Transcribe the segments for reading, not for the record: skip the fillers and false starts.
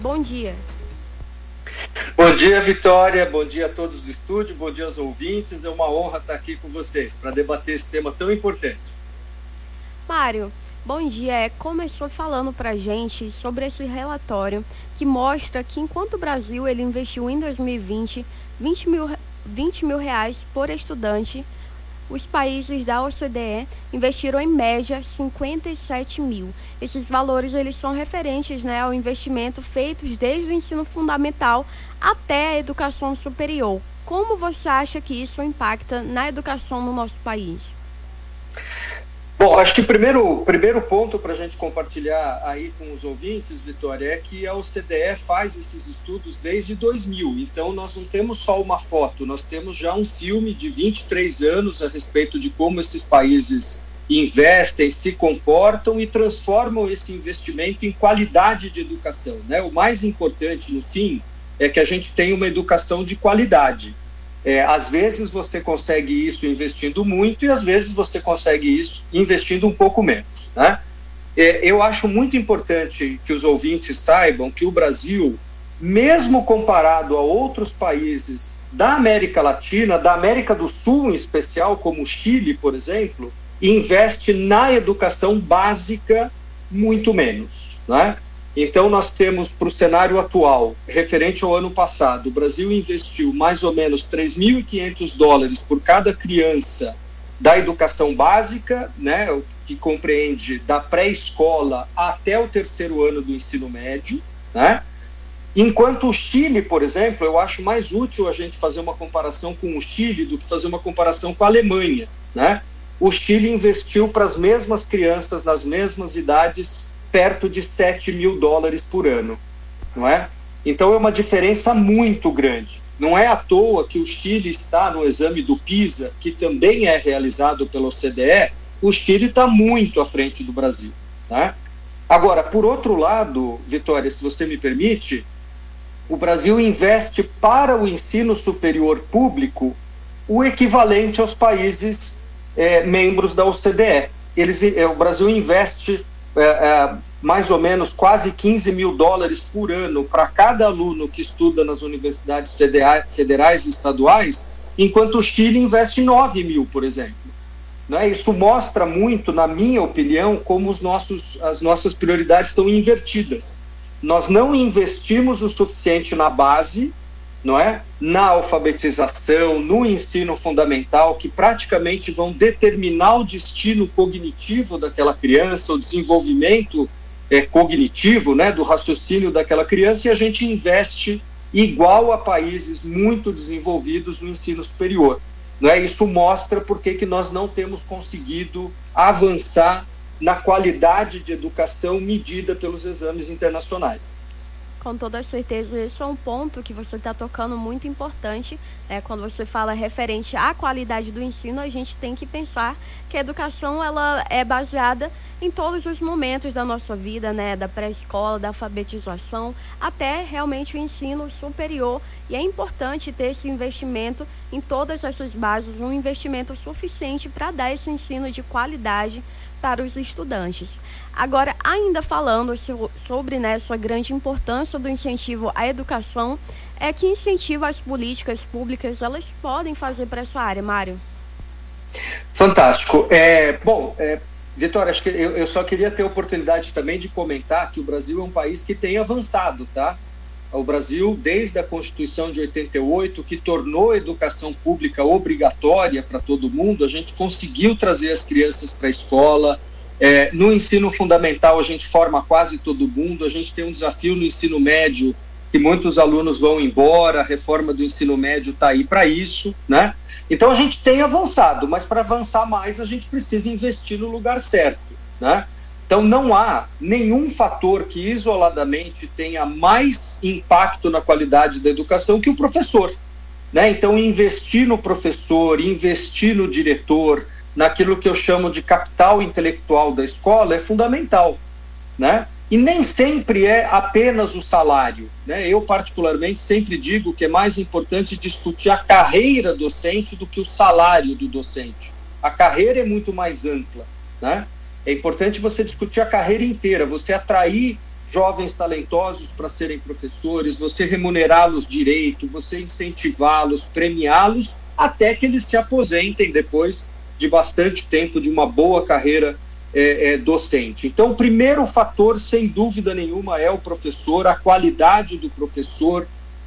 Bom dia. Bom dia, Vitória. Bom dia a todos do estúdio. Bom dia aos ouvintes. É uma honra estar aqui com vocês para debater esse tema tão importante. Mário, bom dia. Começou falando para a gente sobre esse relatório que mostra que enquanto o Brasil ele investiu em 2020 20 mil reais por estudante, os países da OCDE investiram em média 57 mil. Esses valores eles são referentes, ao investimento feitos desde o ensino fundamental até a educação superior. Como você acha que isso impacta na educação no nosso país? Bom, acho que o primeiro ponto para a gente compartilhar aí com os ouvintes, Vitória, é que a OCDE faz esses estudos desde 2000. Então, nós não temos só uma foto, nós temos já um filme de 23 anos a respeito de como esses países investem, se comportam e transformam esse investimento em qualidade de educação, né? O mais importante, no fim, é que a gente tenha uma educação de qualidade. Às vezes você consegue isso investindo muito e às vezes você consegue isso investindo um pouco menos, né? Eu acho muito importante que os ouvintes saibam que o Brasil, mesmo comparado a outros países da América Latina, da América do Sul em especial, como o Chile, por exemplo, investe na educação básica muito menos, né? Então, nós temos, para o cenário atual, referente ao ano passado, o Brasil investiu mais ou menos $3.500 por cada criança da educação básica, né, o que compreende da pré-escola até o terceiro ano do ensino médio, né? Enquanto o Chile, por exemplo, eu acho mais útil a gente fazer uma comparação com o Chile do que fazer uma comparação com a Alemanha, né? O Chile investiu para as mesmas crianças, nas mesmas idades, perto de $7 mil por ano, não é? Então é uma diferença muito grande. Não é à toa que o Chile está no exame do PISA, que também é realizado pela OCDE, o Chile está muito à frente do Brasil, né? Agora, por outro lado, Vitória, se você me permite, o Brasil investe para o ensino superior público o equivalente aos países membros da OCDE. O Brasil investe mais ou menos quase $15 mil por ano para cada aluno que estuda nas universidades federais e estaduais, enquanto o Chile investe 9 mil, por exemplo. Né? Isso mostra muito, na minha opinião, como as nossas prioridades estão invertidas. Nós não investimos o suficiente na base, não é? Na alfabetização, no ensino fundamental, que praticamente vão determinar o destino cognitivo daquela criança, o desenvolvimento cognitivo, né, do raciocínio daquela criança, e a gente investe igual a países muito desenvolvidos no ensino superior. Não é? Isso mostra por que nós não temos conseguido avançar na qualidade de educação medida pelos exames internacionais. Com toda certeza, esse é um ponto que você está tocando muito importante. Quando você fala referente à qualidade do ensino, a gente tem que pensar que a educação ela é baseada em todos os momentos da nossa vida, né? Da pré-escola, da alfabetização, até realmente o ensino superior. E é importante ter esse investimento em todas essas bases, um investimento suficiente para dar esse ensino de qualidade para os estudantes. Agora, ainda falando sobre essa grande importância do incentivo à educação, que incentivo as políticas públicas elas podem fazer para essa área, Mário? Fantástico. Vitória, acho que eu só queria ter a oportunidade também de comentar que o Brasil é um país que tem avançado, tá? O Brasil, desde a Constituição de 88, que tornou a educação pública obrigatória para todo mundo, a gente conseguiu trazer as crianças para a escola. No ensino fundamental, a gente forma quase todo mundo. A gente tem um desafio no ensino médio, que muitos alunos vão embora, a reforma do ensino médio está aí para isso, né? Então, a gente tem avançado, mas para avançar mais, a gente precisa investir no lugar certo, né? Então, não há nenhum fator que isoladamente tenha mais impacto na qualidade da educação que o professor, né? Então, investir no professor, investir no diretor, naquilo que eu chamo de capital intelectual da escola é fundamental, né? E nem sempre é apenas o salário, né? Eu, particularmente, sempre digo que é mais importante discutir a carreira docente do que o salário do docente. A carreira é muito mais ampla, né? É importante você discutir a carreira inteira, você atrair jovens talentosos para serem professores, você remunerá-los direito, você incentivá-los, premiá-los, até que eles se aposentem depois de bastante tempo de uma boa carreira docente. Então, o primeiro fator, sem dúvida nenhuma, é o professor, a qualidade do professor,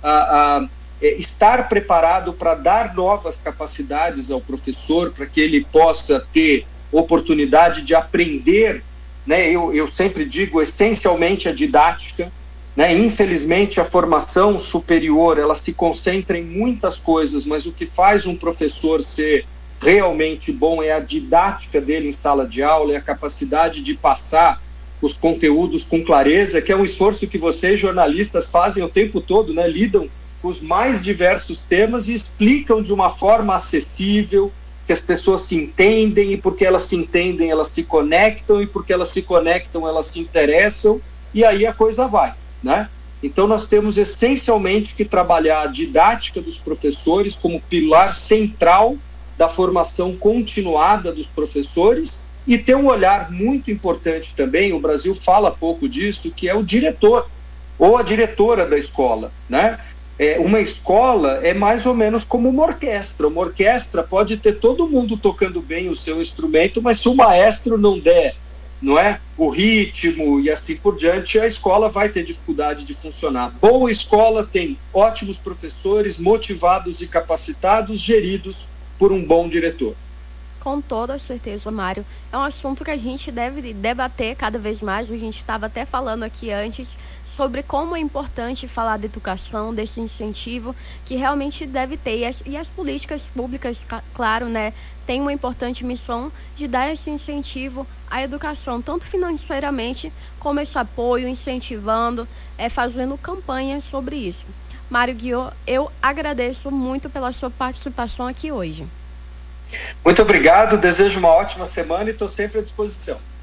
estar preparado para dar novas capacidades ao professor, para que ele possa ter oportunidade de aprender, né? Eu sempre digo, essencialmente, a didática, né? Infelizmente, a formação superior, ela se concentra em muitas coisas, mas o que faz um professor ser realmente bom é a didática dele em sala de aula, é a capacidade de passar os conteúdos com clareza, que é um esforço que vocês, jornalistas, fazem o tempo todo, né? Lidam com os mais diversos temas e explicam de uma forma acessível, que as pessoas se entendem, e porque elas se entendem, elas se conectam, e porque elas se conectam, elas se interessam, e aí a coisa vai, né? Então nós temos essencialmente que trabalhar a didática dos professores como pilar central da formação continuada dos professores, e ter um olhar muito importante também, o Brasil fala pouco disso, que é o diretor ou a diretora da escola, né? Uma escola é mais ou menos como uma orquestra pode ter todo mundo tocando bem o seu instrumento, mas se o maestro não der, não é, o ritmo e assim por diante, a escola vai ter dificuldade de funcionar. Boa escola tem ótimos professores, motivados e capacitados, geridos por um bom diretor. Com toda certeza, Mário. É um assunto que a gente deve debater cada vez mais. A gente estava até falando aqui antes sobre como é importante falar de educação, desse incentivo que realmente deve ter. E as políticas públicas, claro, né, têm uma importante missão de dar esse incentivo à educação, tanto financeiramente como esse apoio, incentivando, fazendo campanhas sobre isso. Mário Guiot, eu agradeço muito pela sua participação aqui hoje. Muito obrigado, desejo uma ótima semana e estou sempre à disposição.